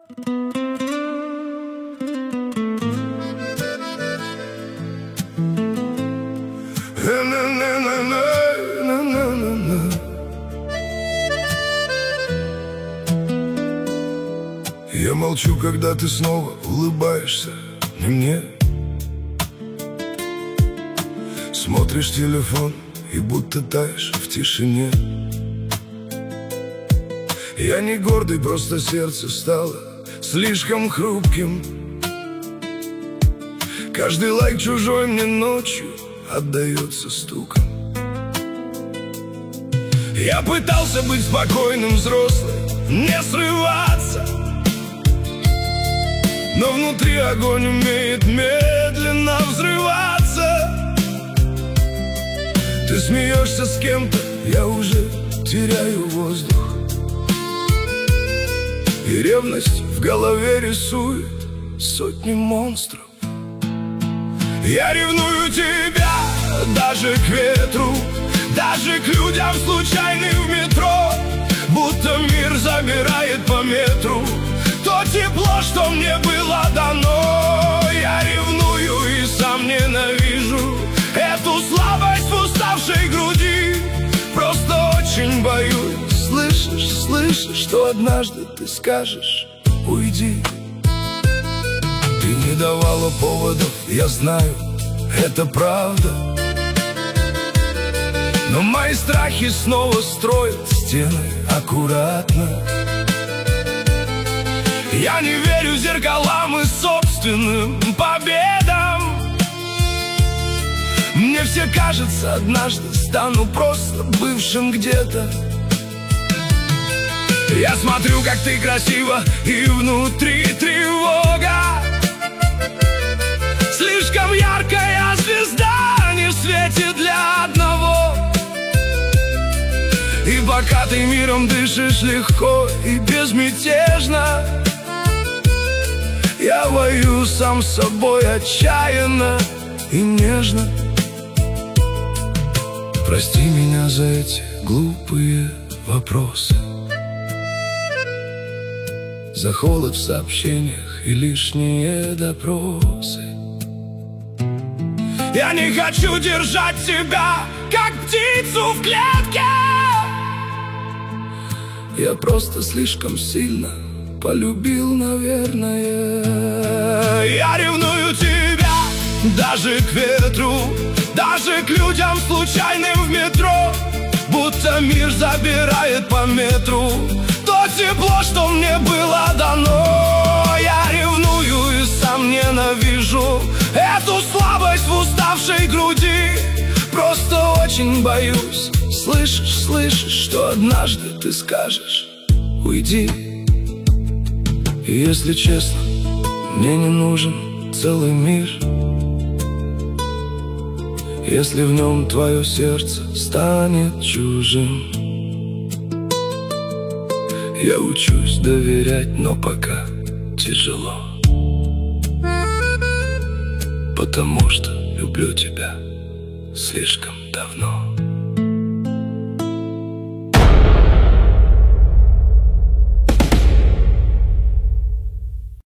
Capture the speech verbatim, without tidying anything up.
Я молчу, когда ты снова улыбаешься мне. Смотришь телефон и будто таешь в тишине. Я не гордый, просто сердце стало слишком хрупким. Каждый лайк чужой мне ночью отдается стуком. Я пытался быть спокойным, взрослым, не срываться, но внутри огонь умеет медленно взрываться. Ты смеешься с кем-то, я уже теряю воздух, и ревность в голове рисует сотни монстров. Я ревную тебя даже к ветру, даже к людям случайным в метро, будто мир забирает по метру то тепло, что мне было дано. Я ревную и сам ненавижу эту слабость в уставшей груди. Просто очень боюсь, слышишь, слышишь, что однажды ты скажешь: уйди. Ты не давала поводов, я знаю, это правда, но мои страхи снова строят стены аккуратно. Я не верю зеркалам и собственным победам. Мне все кажется, однажды стану просто бывшим где-то. Я смотрю, как ты красива, и внутри тревога. Слишком яркая звезда не светит для одного. И пока ты миром дышишь легко и безмятежно, я воюю сам с собой отчаянно и нежно. Прости меня за эти глупые вопросы, за холод в сообщениях и лишние допросы. Я не хочу держать тебя, как птицу в клетке. Я просто слишком сильно полюбил, наверное. Я ревную тебя даже к ветру, даже к людям случайным в метро, будто мир забирает по метру то тепло, что мне было дано. Я ревную и сам ненавижу эту слабость в уставшей груди. Просто очень боюсь, слышишь, слышишь, что однажды ты скажешь: уйди. И если честно, мне не нужен целый мир, если в нем твое сердце станет чужим. Я учусь доверять, но пока тяжело, потому что люблю тебя слишком давно.